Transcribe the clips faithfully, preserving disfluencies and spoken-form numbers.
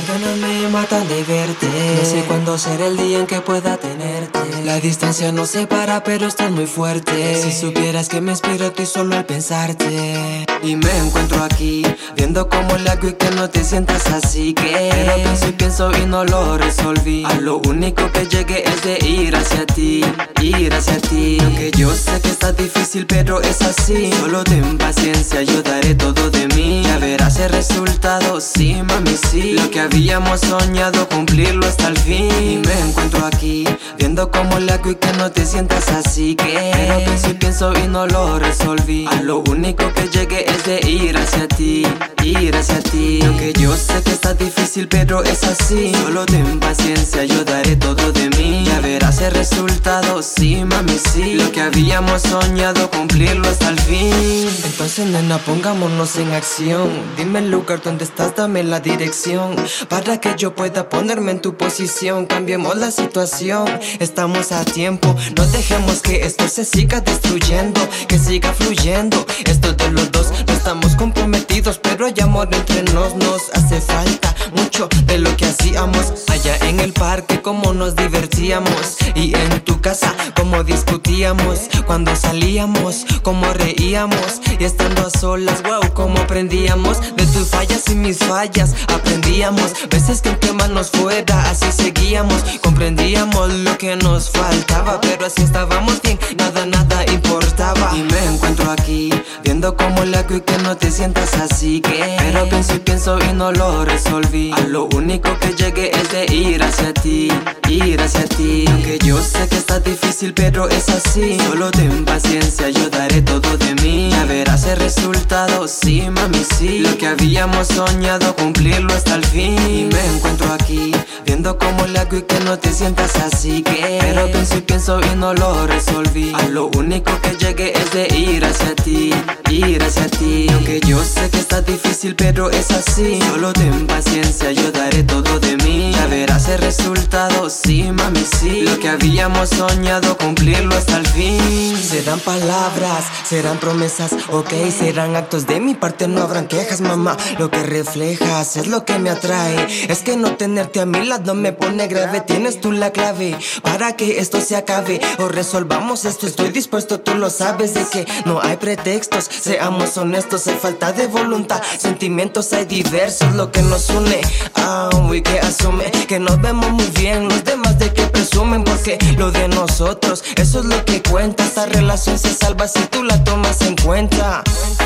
Las ganas me matan de verte. No sé cuándo será el día en que pueda tenerte. La distancia nos separa, pero estás muy fuerte. Si supieras que me inspiro a ti solo al pensarte. Y me encuentro aquí, viendo cómo le hago y que no te sientas así que. Pero pienso y pienso y no lo resolví. A lo único que llegué es de ir hacia ti, ir hacia ti. Aunque yo sé que está difícil, pero es así. Solo ten paciencia, yo daré todo de mí. Ya verás el resultado, sí mami, sí. Lo que habíamos soñado, cumplirlo hasta el fin. Y me encuentro aquí, viendo cómo le hago y que no te sientas así que. Pero pienso y pienso y no lo resolví. A lo único que llegué es de ir hacia ti, ir hacia ti. Aunque yo sé que está difícil, pero es así. Solo ten paciencia, yo daré todo de mí. Ya verás el resultado, sí mami, sí. Lo que habíamos soñado, cumplirlo hasta el fin. Entonces nena, pongámonos en acción. Dime el lugar donde estás, dame la dirección, para que yo pueda ponerme en tu posición. Cambiemos la situación, estamos a tiempo. No dejemos que esto se siga destruyendo, que siga fluyendo. Esto de los dos, no estamos comprometidos, pero hay amor entre nos. Nos hace falta mucho de lo que hacíamos allá en el parque, como nos divertíamos. Y en tu casa, como discutíamos. Cuando salíamos, como reíamos. Y estando a solas, wow, como aprendíamos. De tus fallas y mis fallas aprendíamos. Veces que entre manos fuera, así seguíamos. Comprendíamos lo que nos faltaba, pero así estábamos bien, nada, nada importaba. Y me encuentro aquí, viendo cómo le hago y que no te sientas así que. Pero pienso y pienso y no lo resolví. A lo único que llegué es de ir hacia ti, ir hacia ti. Aunque yo sé que está difícil, pero es así. Solo ten paciencia, yo daré todo de mí. Ya verás el resultado, sí mami, sí. Lo que habíamos soñado, cumplirlo hasta el fin. Y me encuentro aquí, viendo cómo le hago y que no te sientas así que. Pero pienso y pienso y no lo resolví. A lo único que llegué es de ir hacia ti, ir hacia ti. Aunque yo sé que está difícil, pero es así. Solo ten paciencia, yo daré todo de mí. Ya verás el resultado, sí mami, sí. Lo que habíamos soñado, cumplirlo hasta el fin. Serán palabras, serán promesas, ok, serán actos de mi parte, no habrán quejas, mamá. Lo que reflejas es lo que me atrae. Es que no tenerte a mi lado me pone grave. Tienes tú la clave para que esto se acabe o resolvamos esto. Estoy dispuesto, tú lo sabes, de que no hay pretextos. Seamos honestos, hay falta de voluntad. Sentimientos hay diversos, lo que nos une. Ah, y que asume que nos vemos muy bien. Los demás de que presumen, porque lo de nosotros, eso es lo que cuenta. Esta relación se salva si tú la tomas en cuenta.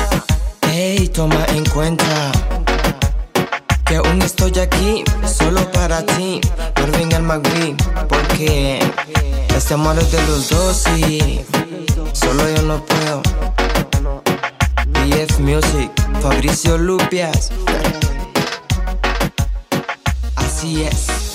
Hey, toma en cuenta que aún estoy aquí, solo para ti, Marvin el McBee. Porque este amor es de los dos y solo yo no puedo. B F Music, Fabricio Lupias. Así es.